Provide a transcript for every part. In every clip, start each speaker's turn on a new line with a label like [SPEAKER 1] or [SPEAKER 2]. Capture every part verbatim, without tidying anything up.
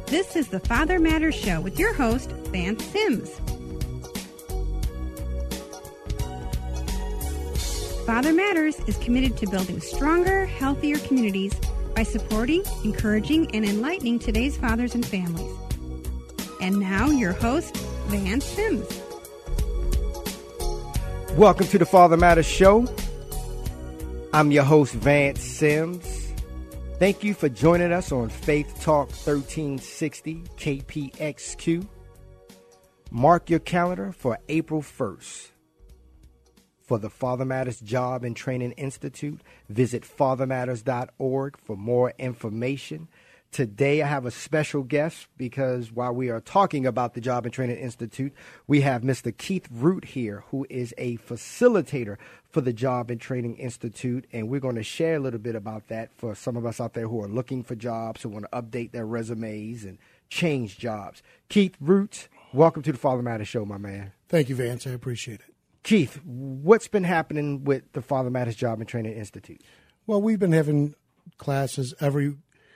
[SPEAKER 1] This is the Father Matters Show with your host, Vance Sims. Father Matters is committed to building stronger, healthier communities by supporting, encouraging, and enlightening today's fathers and families. And now, your host, Vance Sims.
[SPEAKER 2] Welcome to the Father Matters Show. I'm your host, Vance Sims. Thank you for joining us on Faith Talk thirteen sixty K P X Q. Mark your calendar for April first. For the Father Matters Job and Training Institute, visit father matters dot org for more information. Today I have a special guest because while we are talking about the Job and Training Institute, we have Mister Keith Root here, who is a facilitator for the Job and Training Institute, and we're going to share a little bit about that for some of us out there who are looking for jobs, who want to update their resumes and change jobs. Keith Root, welcome to the Father Matters Show, my man.
[SPEAKER 3] Thank you, Vance. I appreciate it.
[SPEAKER 2] Keith, what's been happening with the Father Matters Job and Training Institute?
[SPEAKER 3] Well, we've been having classes every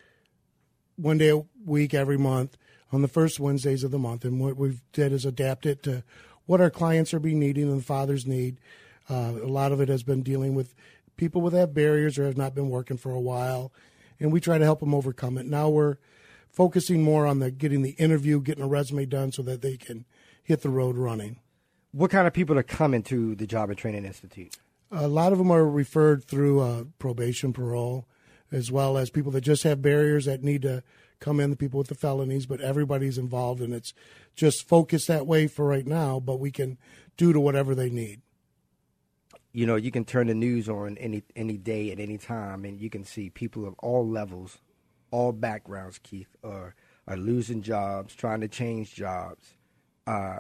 [SPEAKER 3] one day a week, every month, on the first Wednesdays of the month. And what we've did is adapt it to what our clients are be needing and the fathers need. Uh, a lot of it has been dealing with people with that barriers or have not been working for a while, and we try to help them overcome it. Now we're focusing more on the getting the interview, getting a resume done so that they can hit the road running.
[SPEAKER 2] What kind of people are coming to the Job and Training Institute?
[SPEAKER 3] A lot of them are referred through uh, probation, parole, as well as people that just have barriers that need to come in, the people with the felonies, but everybody's involved, and it's just focused that way for right now, but we can do to whatever they need.
[SPEAKER 2] You know, you can turn the news on any any day at any time, and you can see people of all levels, all backgrounds, Keith, are, are losing jobs, trying to change jobs. Uh,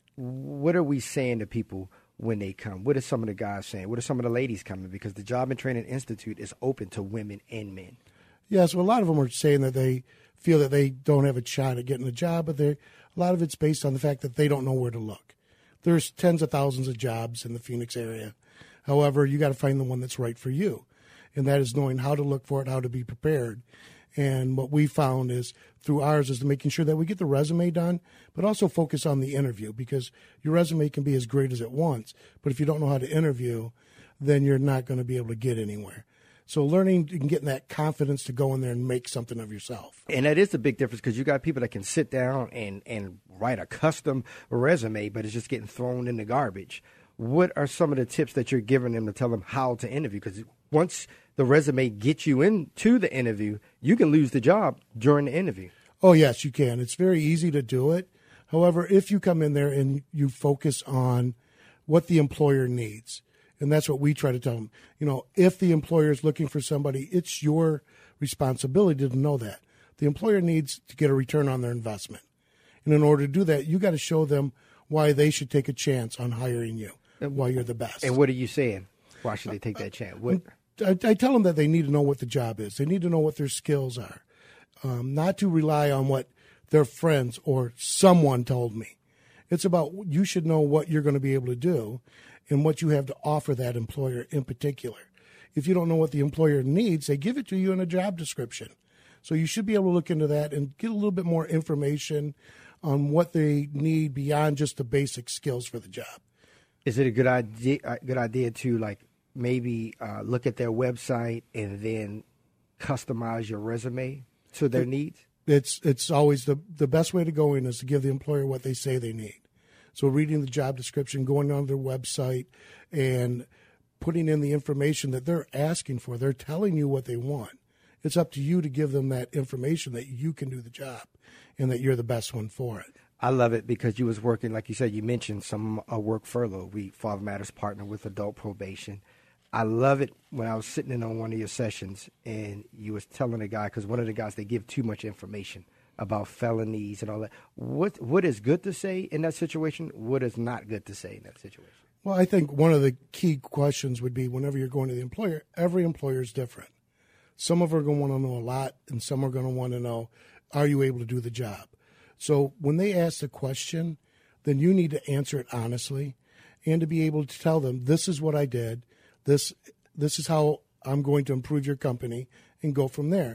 [SPEAKER 2] what are we saying to people when they come? What are some of the guys saying? What are some of the ladies coming? Because the Job and Training Institute is open to women and men.
[SPEAKER 3] Yeah, so a lot of them are saying that they feel that they don't have a shot at getting a job, but a lot of it's based on the fact that they don't know where to look. There's tens of thousands of jobs in the Phoenix area. However, you got to find the one that's right for you, and that is knowing how to look for it, how to be prepared. And what we found is through ours is making sure that we get the resume done, but also focus on the interview, because your resume can be as great as it wants, but if you don't know how to interview, then you're not going to be able to get anywhere. So learning and getting that confidence to go in there and make something of yourself.
[SPEAKER 2] And that is a big difference, because you got people that can sit down and, and write a custom resume, but it's just getting thrown in the garbage. What are some of the tips that you're giving them to tell them how to interview? Because once the resume gets you into the interview, you can lose the job during the interview.
[SPEAKER 3] Oh, yes, you can. It's very easy to do it. However, if you come in there and you focus on what the employer needs, and that's what we try to tell them. You know, if the employer is looking for somebody, it's your responsibility to know that. The employer needs to get a return on their investment. And in order to do that, you got to show them why they should take a chance on hiring you, why you're the best.
[SPEAKER 2] And what are you saying? Why should they take that chance? What?
[SPEAKER 3] I, I tell them that they need to know what the job is. They need to know what their skills are, um, not to rely on what their friends or someone told me. It's about you should know what you're going to be able to do and what you have to offer that employer in particular. If you don't know what the employer needs, they give it to you in a job description. So you should be able to look into that and get a little bit more information on what they need beyond just the basic skills for the job.
[SPEAKER 2] Is it a good idea, a good idea to like maybe uh, look at their website and then customize your resume to their needs?
[SPEAKER 3] It's it's always the, the best way to go in is to give the employer what they say they need. So reading the job description, going on their website, and putting in the information that they're asking for. They're telling you what they want. It's up to you to give them that information that you can do the job and that you're the best one for it.
[SPEAKER 2] I love it because you was working, like you said, you mentioned some uh, work furlough. We, Father Matters, partner with adult probation. I love it when I was sitting in on one of your sessions and you was telling a guy, because one of the guys, they give too much information about felonies and all that. What What is good to say in that situation? What is not good to say in that situation?
[SPEAKER 3] Well, I think one of the key questions would be whenever you're going to the employer, every employer is different. Some of them are going to want to know a lot, and some are going to want to know, are you able to do the job? So when they ask the question, then you need to answer it honestly and to be able to tell them, this is what I did, this this is how I'm going to improve your company, and go from there.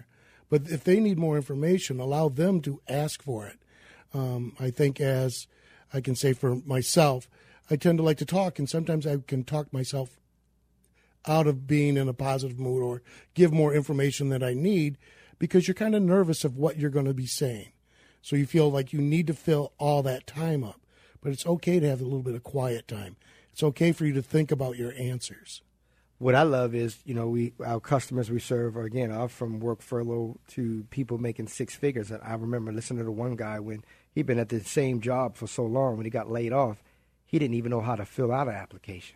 [SPEAKER 3] But if they need more information, allow them to ask for it. Um, I think, as I can say for myself, I tend to like to talk, and sometimes I can talk myself out of being in a positive mood or give more information than I need, because you're kind of nervous of what you're going to be saying. So you feel like you need to fill all that time up. But it's okay to have a little bit of quiet time. It's okay for you to think about your answers.
[SPEAKER 2] What I love is, you know, we our customers we serve are, again, are from work furlough to people making six figures. And I remember listening to one guy when he'd been at the same job for so long, when he got laid off, he didn't even know how to fill out an application.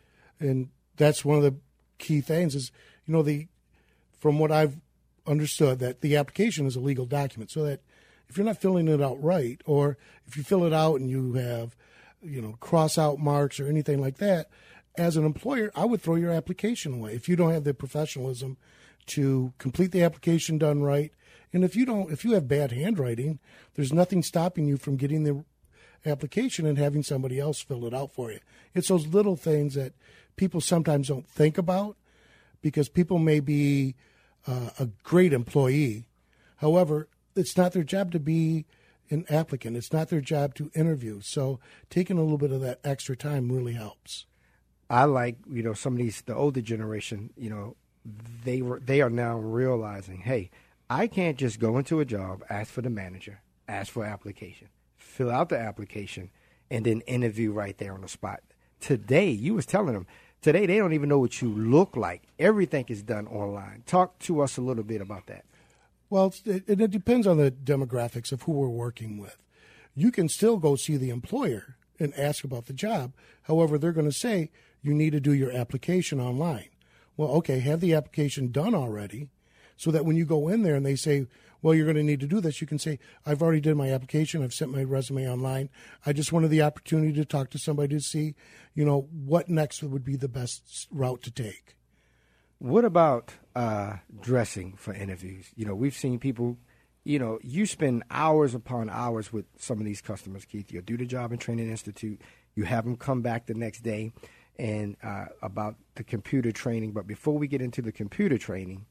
[SPEAKER 3] And that's one of the key things is, you know, the from what I've understood, that the application is a legal document, so that if you're not filling it out right, or if you fill it out and you have, you know, cross out marks or anything like that, as an employer, I would throw your application away if you don't have the professionalism to complete the application done right. And if you don't, if you have bad handwriting, there's nothing stopping you from getting the application and having somebody else fill it out for you. It's those little things that people sometimes don't think about, because people may be uh, a great employee. However, it's not their job to be an applicant. It's not their job to interview. So taking a little bit of that extra time really helps.
[SPEAKER 2] I like, you know, some of these, the older generation, you know, they were they are now realizing, hey, I can't just go into a job, ask for the manager, ask for application, fill out the application, and then interview right there on the spot. Today, you was telling them, today they don't even know what you look like. Everything is done online. Talk to us a little bit about that.
[SPEAKER 3] Well, it, it depends on the demographics of who we're working with. You can still go see the employer and ask about the job. However, they're going to say you need to do your application online. Well, okay, have the application done already, so that when you go in there and they say, well, you're going to need to do this, you can say, I've already did my application. I've sent my resume online. I just wanted the opportunity to talk to somebody to see, you know, what next would be the best route to take.
[SPEAKER 2] What about uh, dressing for interviews? You know, we've seen people, you know, you spend hours upon hours with some of these customers, Keith. You'll do the Job and Training Institute. You have them come back the next day and uh, about the computer training. But before we get into the computer training,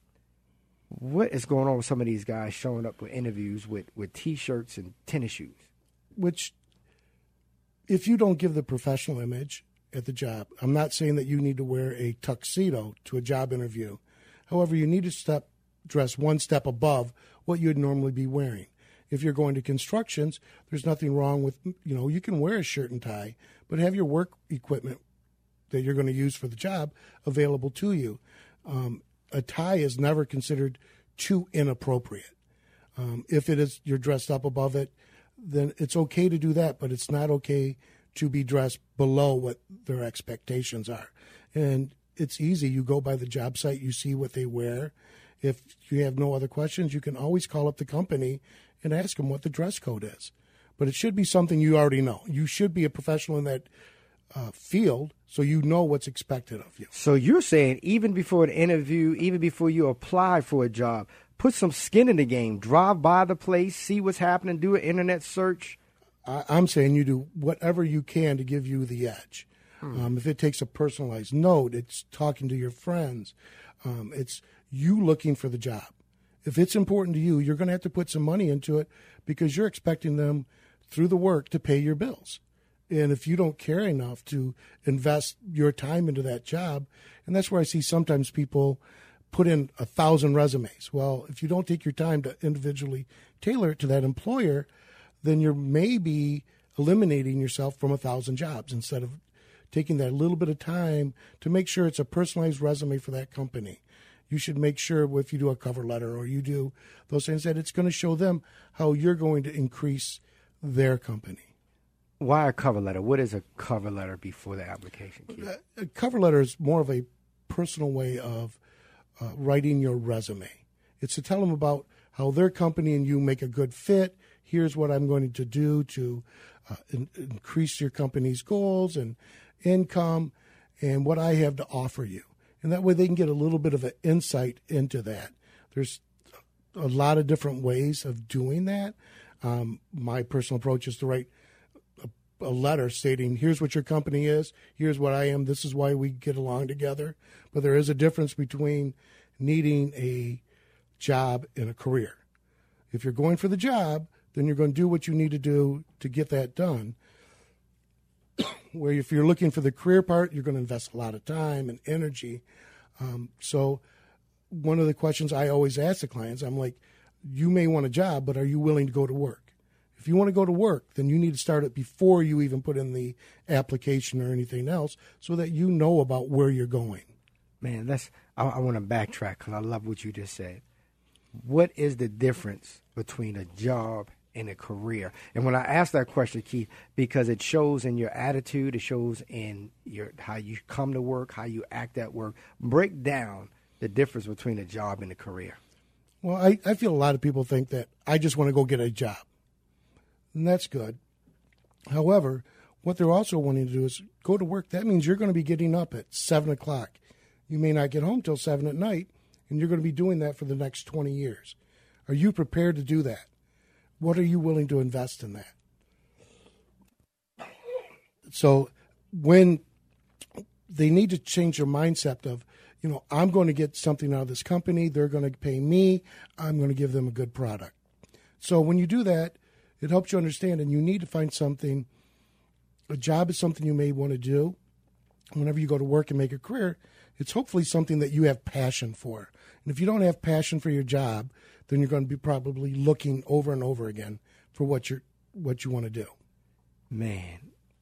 [SPEAKER 2] what is going on with some of these guys showing up with interviews with, with T-shirts and tennis shoes?
[SPEAKER 3] Which, if you don't give the professional image at the job, I'm not saying that you need to wear a tuxedo to a job interview. However, you need to step dress one step above what you'd normally be wearing. If you're going to constructions, there's nothing wrong with, you know, you can wear a shirt and tie, but have your work equipment that you're going to use for the job available to you. Um, a tie is never considered too inappropriate. Um, if it is, you're dressed up above it, then it's okay to do that, but it's not okay to be dressed below what their expectations are. And it's easy. You go by the job site, you see what they wear. If you have no other questions, you can always call up the company and ask them what the dress code is. But it should be something you already know. You should be a professional in that uh, field, so you know what's expected of you.
[SPEAKER 2] So you're saying even before an interview, even before you apply for a job, put some skin in the game, drive by the place, see what's happening, do an internet search.
[SPEAKER 3] I, I'm saying you do whatever you can to give you the edge. Hmm. Um, if it takes a personalized note, it's talking to your friends. Um, it's you looking for the job. If it's important to you, you're going to have to put some money into it because you're expecting them through the work to pay your bills. And if you don't care enough to invest your time into that job, and that's where I see sometimes people put in a thousand resumes. Well, if you don't take your time to individually tailor it to that employer, then you're maybe eliminating yourself from a thousand jobs instead of taking that little bit of time to make sure it's a personalized resume for that company. You should make sure if you do a cover letter or you do those things that it's going to show them how you're going to increase their company.
[SPEAKER 2] Why a cover letter? What is a cover letter before the application?
[SPEAKER 3] A, a cover letter is more of a personal way of uh, writing your resume. It's to tell them about how their company and you make a good fit. Here's what I'm going to do to uh, in, increase your company's goals and income and what I have to offer you. And that way they can get a little bit of an insight into that. There's a lot of different ways of doing that. Um, my personal approach is to write a, a letter stating, here's what your company is, here's what I am, this is why we get along together. But there is a difference between needing a job and a career. If you're going for the job, then you're going to do what you need to do to get that done. Where if you're looking for the career part, you're going to invest a lot of time and energy. Um, so one of the questions I always ask the clients, I'm like, you may want a job, but are you willing to go to work? If you want to go to work, then you need to start it before you even put in the application or anything else so that you know about where you're going.
[SPEAKER 2] Man, that's I, I want to backtrack because I love what you just said. What is the difference between a job and a career? And when I ask that question, Keith, because it shows in your attitude, it shows in your how you come to work, how you act at work. Break down the difference between a job and a career.
[SPEAKER 3] Well, I, I feel a lot of people think that I just want to go get a job. And that's good. However, what they're also wanting to do is go to work. That means you're going to be getting up at seven o'clock. You may not get home till seven at night, and you're going to be doing that for the next twenty years. Are you prepared to do that? What are you willing to invest in that? So when they need to change their mindset of, you know, I'm going to get something out of this company. They're going to pay me. I'm going to give them a good product. So when you do that, it helps you understand, and you need to find something. A job is something you may want to do. Whenever you go to work and make a career, it's hopefully something that you have passion for. And if you don't have passion for your job, then you're going to be probably looking over and over again for what you're what you want to do.
[SPEAKER 2] Man,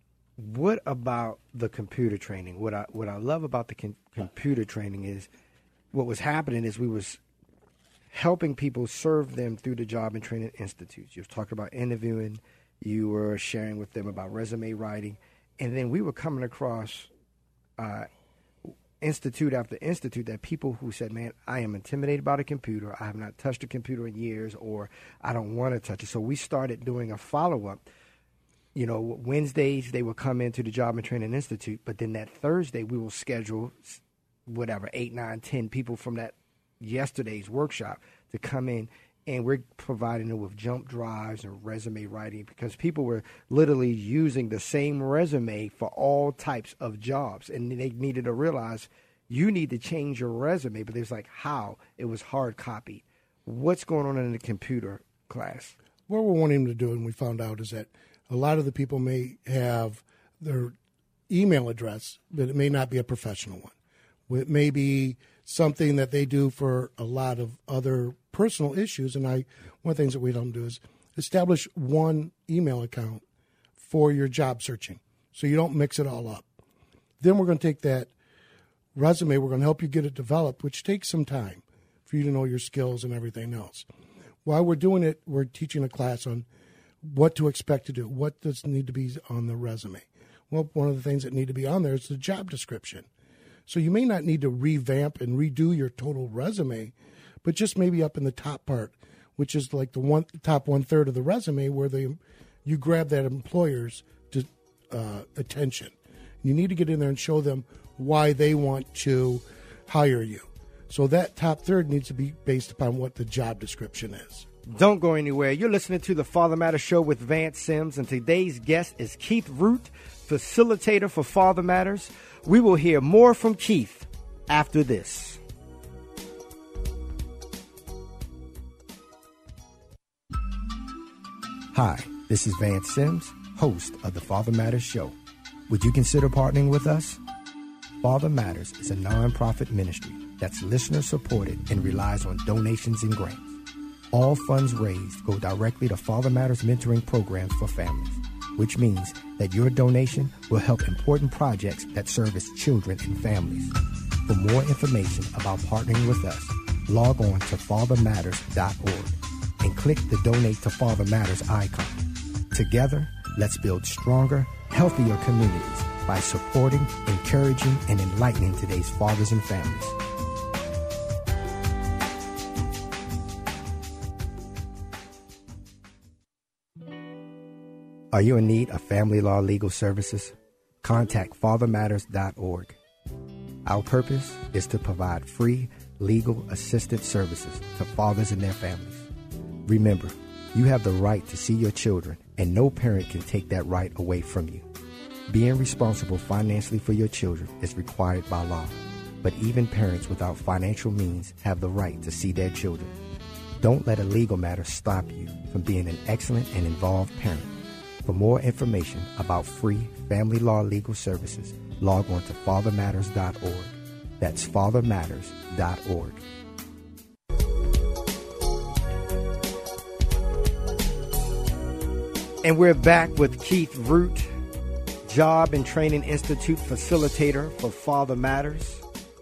[SPEAKER 2] what about the computer training? What I what I love about the com- computer training is what was happening is we was helping people serve them through the Job and Training Institutes. You were talking about interviewing, you were sharing with them about resume writing, and then we were coming across uh, institute after institute that people who said, man, I am intimidated by a computer, I have not touched a computer in years, or I don't want to touch it. So we started doing a follow-up. You know, Wednesdays they would come into the Job and Training Institute, but then that Thursday we will schedule whatever, eight, nine, ten people from that yesterday's workshop to come in, and we're providing them with jump drives and resume writing because people were literally using the same resume for all types of jobs, and they needed to realize you need to change your resume, but there's like how it was hard copy. What's going on in the computer class?
[SPEAKER 3] What we're wanting to do, and we found out, is that a lot of the people may have their email address, but it may not be a professional one. It may be something that they do for a lot of other personal issues. And I, one of the things that we don't do is establish one email account for your job searching, so you don't mix it all up. Then we're going to take that resume, we're going to help you get it developed, which takes some time for you to know your skills and everything else. While we're doing it, we're teaching a class on what to expect to do, what does need to be on the resume. Well, one of the things that need to be on there is the job description. So you may not need to revamp and redo your total resume, but just maybe up in the top part, which is like the one top one third of the resume, where they you grab that employer's to, uh, attention. You need to get in there and show them why they want to hire you. So that top third needs to be based upon what the job description is.
[SPEAKER 2] Don't go anywhere. You're listening to the Father Matters Show with Vance Sims, and today's guest is Keith Root, facilitator for Father Matters. We will hear more from Keith after this. Hi, this is Vance Sims, host of the Father Matters Show. Would you consider partnering with us? Father Matters is a nonprofit ministry that's listener-supported and relies on donations and grants. All funds raised go directly to Father Matters mentoring programs for families, which means that your donation will help important projects that service children and families. For more information about partnering with us, log on to father matters dot org and click the Donate to Father Matters icon. Together, let's build stronger, healthier communities by supporting, encouraging, and enlightening today's fathers and families. Are you in need of family law legal services? Contact father matters dot org. Our purpose is to provide free legal assistance services to fathers and their families. Remember, you have the right to see your children, and no parent can take that right away from you. Being responsible financially for your children is required by law, but even parents without financial means have the right to see their children. Don't let a legal matter stop you from being an excellent and involved parent. For more information about free family law legal services, log on to father matters dot org. That's father matters dot org. And we're back with Keith Root, Job and Training Institute facilitator for Father Matters.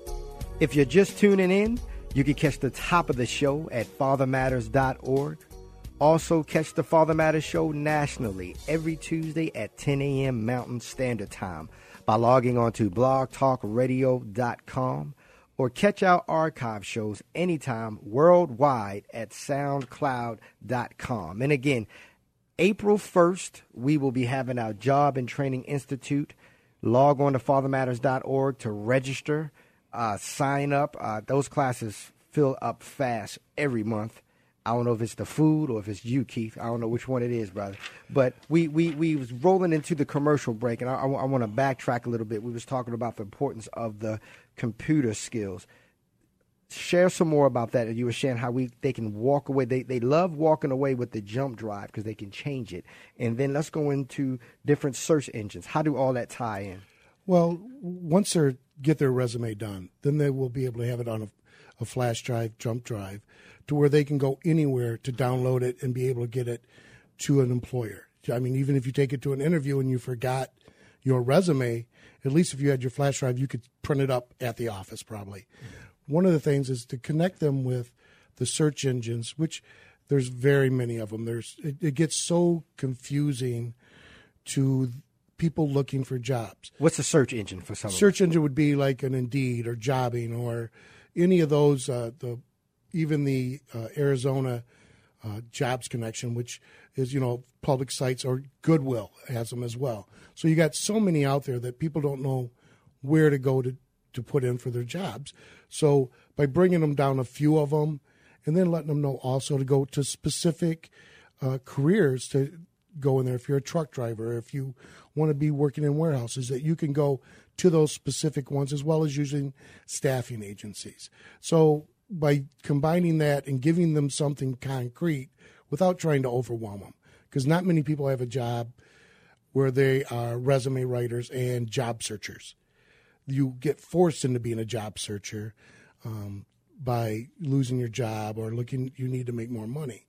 [SPEAKER 2] If you're just tuning in, you can catch the top of the show at father matters dot org. Also, catch the Father Matters show nationally every Tuesday at ten a.m. Mountain Standard Time by logging on to blog talk radio dot com, or catch our archive shows anytime worldwide at soundcloud dot com. And again, April first, we will be having our Job and Training Institute. Log on to father matters dot org to register, uh, sign up. Uh, those classes fill up fast every month. I don't know if it's the food or if it's you, Keith. I don't know which one it is, brother. But we we, we was rolling into the commercial break, and I, I, I want to backtrack a little bit. We was talking about the importance of the computer skills. Share some more about that. You were sharing how we they can walk away. They they love walking away with the jump drive because they can change it. And then let's go into different search engines. How do all that tie in?
[SPEAKER 3] Well, once they get their resume done, then they will be able to have it on a, a flash drive, jump drive, to where they can go anywhere to download it and be able to get it to an employer. I mean, even if you take it to an interview and you forgot your resume, at least if you had your flash drive, you could print it up at the office probably. Mm-hmm. One of the things is to connect them with the search engines, which there's very many of them. There's it, it gets so confusing to people looking for jobs.
[SPEAKER 2] What's a search engine for someone?
[SPEAKER 3] Search engine would be like an Indeed or Jobbing or any of those, uh, the even the uh, Arizona uh, Jobs Connection, which is, you know, public sites, or Goodwill has them as well. So you got so many out there that people don't know where to go to, to put in for their jobs. So by bringing them down a few of them and then letting them know also to go to specific uh, careers to go in there. If you're a truck driver, if you want to be working in warehouses, that you can go to those specific ones, as well as using staffing agencies. So by combining that and giving them something concrete without trying to overwhelm them, because not many people have a job where they are resume writers and job searchers. You get forced into being a job searcher um, by losing your job or looking, you need to make more money.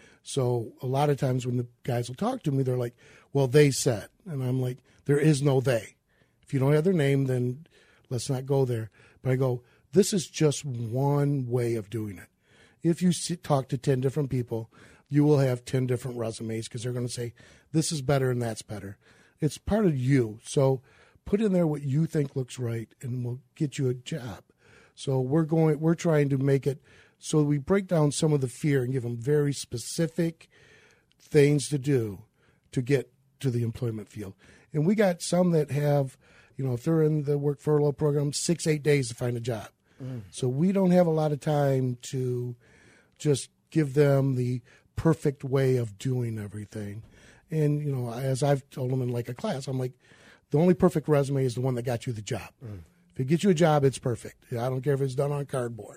[SPEAKER 3] So a lot of times when the guys will talk to me, they're like, well, they said. And I'm like, there is no they. If you don't have their name, then let's not go there. But I go, this is just one way of doing it. If you sit, talk to ten different people, you will have ten different resumes because they're going to say, this is better and that's better. It's part of you. So put in there what you think looks right, and we'll get you a job. So we're going, we're trying to make it so we break down some of the fear and give them very specific things to do to get to the employment field. And we got some that have, you know, if they're in the work furlough program, six, eight days to find a job. Mm. So we don't have a lot of time to just give them the perfect way of doing everything. And, you know, as I've told them in like a class, I'm like, the only perfect resume is the one that got you the job. Mm. If it gets you a job, it's perfect. I don't care if it's done on cardboard.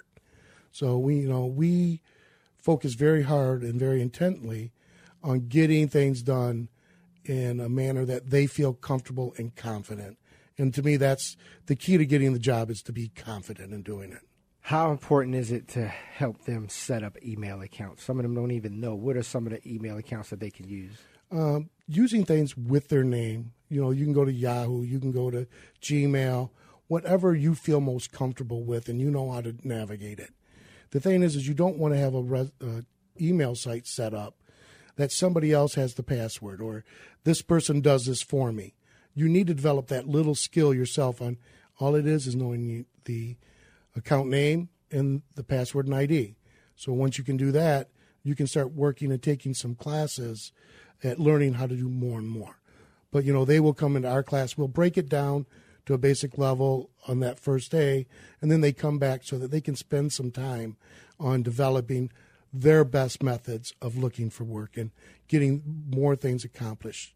[SPEAKER 3] So we, you know, we focus very hard and very intently on getting things done in a manner that they feel comfortable and confident. And to me, that's the key to getting the job, is to be confident in doing it.
[SPEAKER 2] How important is it to help them set up email accounts? Some of them don't even know. What are some of the email accounts that they can use?
[SPEAKER 3] Um, using things with their name. You know, you can go to Yahoo, you can go to Gmail, whatever you feel most comfortable with and you know how to navigate it. The thing is, is you don't want to have a res, uh, email site set up that somebody else has the password or this person does this for me. You need to develop that little skill yourself on. All it is is knowing the account name and the password and I D. So once you can do that, you can start working and taking some classes at learning how to do more and more. But, you know, they will come into our class. We'll break it down to a basic level on that first day, and then they come back so that they can spend some time on developing their best methods of looking for work and getting more things accomplished.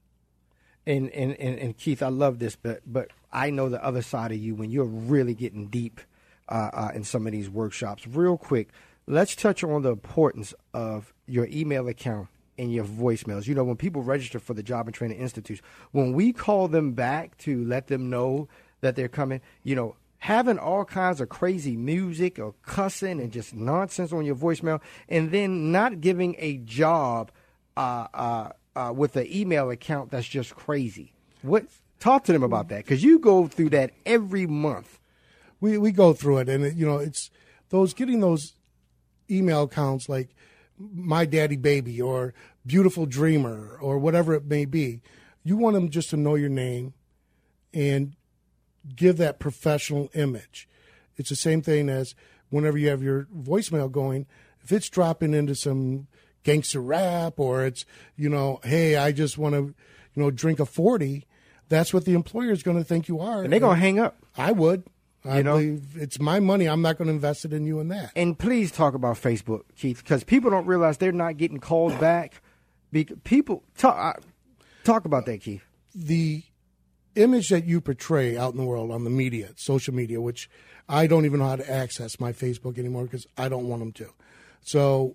[SPEAKER 2] And and, and, and Keith, I love this, but but I know the other side of you when you're really getting deep uh, uh, in some of these workshops. Real quick, let's touch on the importance of your email account and your voicemails. You know, when people register for the Job and Training Institute, when we call them back to let them know that they're coming, you know, having all kinds of crazy music or cussing and just nonsense on your voicemail, and then not giving a job uh, uh, uh, with an email account that's just crazy. What? Talk to them about that, because you go through that every month.
[SPEAKER 3] We we go through it, and it, you know, it's those getting those email accounts like My Daddy Baby or Beautiful Dreamer or whatever it may be. You want them just to know your name and give that professional image. It's the same thing as whenever you have your voicemail going. If it's dropping into some gangster rap, or it's, you know, hey, I just want to, you know, drink a forty, that's what the employer is going to think you are.
[SPEAKER 2] And they're going to hang up.
[SPEAKER 3] I would. I
[SPEAKER 2] you know,
[SPEAKER 3] believe it's my money. I'm not going to invest it in you and that.
[SPEAKER 2] And please talk about Facebook, Keith, because people don't realize they're not getting called back. People talk, talk about that, Keith.
[SPEAKER 3] The image that you portray out in the world on the media, social media, which I don't even know how to access my Facebook anymore because I don't want them to. So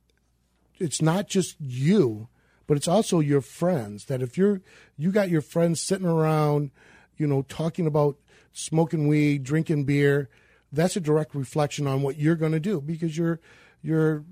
[SPEAKER 3] it's not just you, but it's also your friends. That if you're you got your friends sitting around, you know, talking about smoking weed, drinking beer, that's a direct reflection on what you're going to do because you're you're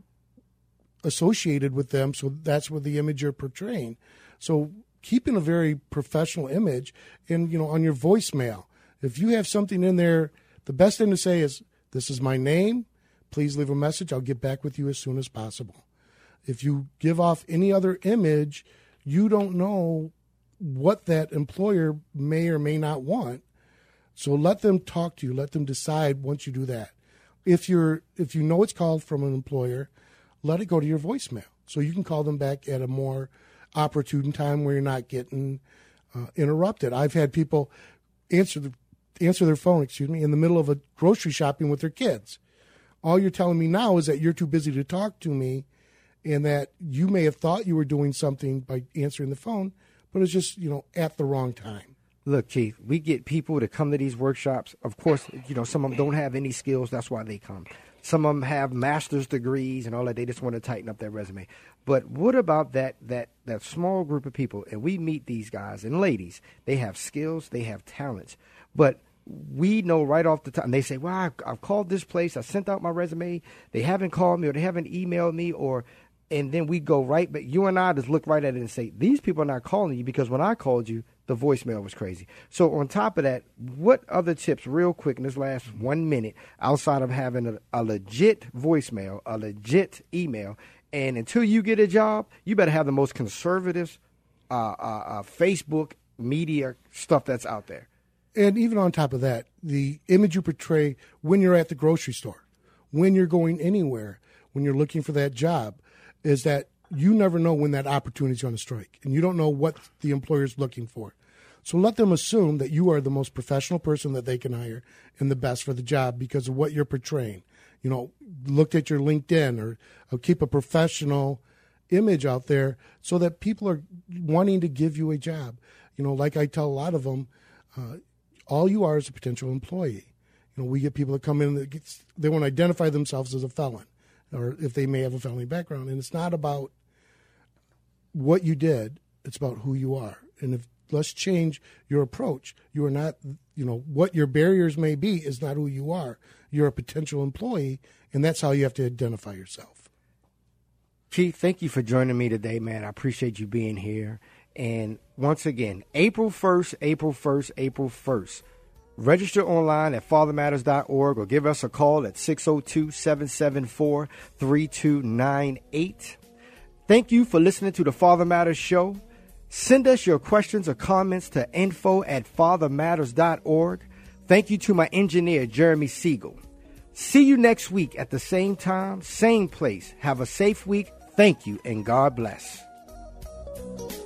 [SPEAKER 3] associated with them. So that's what the image you're portraying. So keeping a very professional image, and, you know, on your voicemail, if you have something in there, the best thing to say is, this is my name. Please leave a message. I'll get back with you as soon as possible. If you give off any other image, you don't know what that employer may or may not want. So let them talk to you. Let them decide once you do that. If you're, if you know it's called from an employer, let it go to your voicemail. So you can call them back at a more opportune time where you're not getting uh, interrupted. I've had people answer the, answer their phone, excuse me, in the middle of a grocery shopping with their kids. All you're telling me now is that you're too busy to talk to me, and that you may have thought you were doing something by answering the phone, but it's just, you know, at the wrong time.
[SPEAKER 2] Look, Keith, we get people to come to these workshops. Of course, you know, some of them don't have any skills. That's why they come. Some of them have master's degrees and all that. They just want to tighten up their resume. But what about that that that small group of people? And we meet these guys and ladies. They have skills. They have talents. But we know right off the top. And they say, well, I've, I've called this place. I sent out my resume. They haven't called me, or they haven't emailed me, or and then we go right. But you and I just look right at it and say, these people are not calling you because when I called you, the voicemail was crazy. So on top of that, what other tips, real quick, in this last one minute, outside of having a, a legit voicemail, a legit email, and until you get a job, you better have the most conservative uh, uh, uh, Facebook media stuff that's out there.
[SPEAKER 3] And even on top of that, the image you portray when you're at the grocery store, when you're going anywhere, when you're looking for that job, is that you never know when that opportunity is going to strike, and you don't know what the employer is looking for. So let them assume that you are the most professional person that they can hire and the best for the job because of what you're portraying. You know, look at your LinkedIn, or, or keep a professional image out there so that people are wanting to give you a job. You know, like I tell a lot of them, uh, all you are is a potential employee. You know, we get people that come in that gets, they want to identify themselves as a felon, or if they may have a felony background. And it's not about what you did, it's about who you are. And if let's change your approach. You are not, you know, what your barriers may be is not who you are. You're a potential employee, and that's how you have to identify yourself.
[SPEAKER 2] Keith, thank you for joining me today, man. I appreciate you being here. And once again, April first, April first, April first. Register online at father matters dot org or give us a call at six oh two, seven seven four, three two nine eight. Thank you for listening to the Father Matters Show. Send us your questions or comments to info at father matters dot org. Thank you to my engineer, Jeremy Siegel. See you next week at the same time, same place. Have a safe week. Thank you, and God bless.